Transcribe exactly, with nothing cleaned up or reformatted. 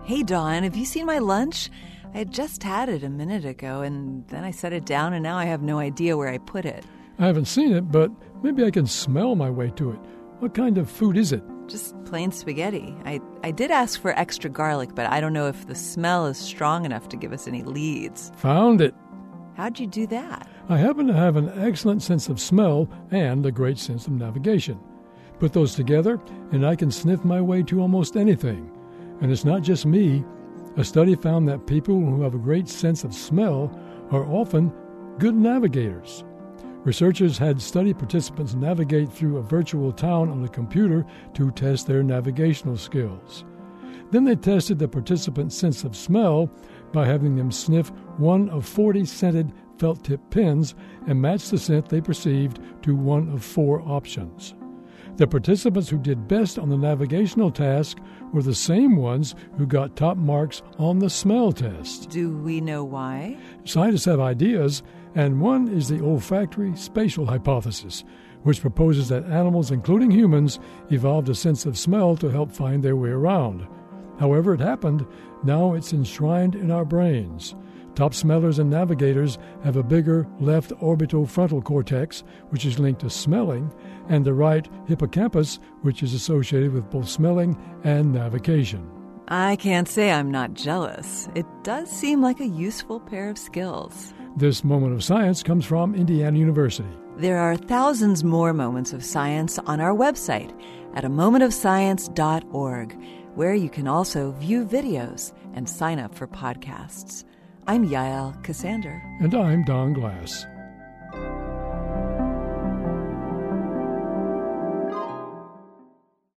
Hey, Dawn, have you seen my lunch? I had just had it a minute ago, and then I set it down, and now I have no idea where I put it. I haven't seen it, but maybe I can smell my way to it. What kind of food is it? Just plain spaghetti. I, I did ask for extra garlic, but I don't know if the smell is strong enough to give us any leads. Found it. How'd you do that? I happen to have an excellent sense of smell and a great sense of navigation. Put those together, and I can sniff my way to almost anything. And it's not just me. A study found that people who have a great sense of smell are often good navigators. Researchers had study participants navigate through a virtual town on a computer to test their navigational skills. Then they tested the participants' sense of smell by having them sniff one of forty scented felt-tip pens and match the scent they perceived to one of four options. The participants who did best on the navigational task were the same ones who got top marks on the smell test. Do we know why? Scientists have ideas, and one is the olfactory spatial hypothesis, which proposes that animals, including humans, evolved a sense of smell to help find their way around. However it happened, now it's enshrined in our brains. Top smellers and navigators have a bigger left orbital frontal cortex, which is linked to smelling, and the right hippocampus, which is associated with both smelling and navigation. I can't say I'm not jealous. It does seem like a useful pair of skills. This moment of science comes from Indiana University. There are thousands more moments of science on our website at a moment of science dot org, where you can also view videos and sign up for podcasts. I'm Yael Cassander. And I'm Don Glass.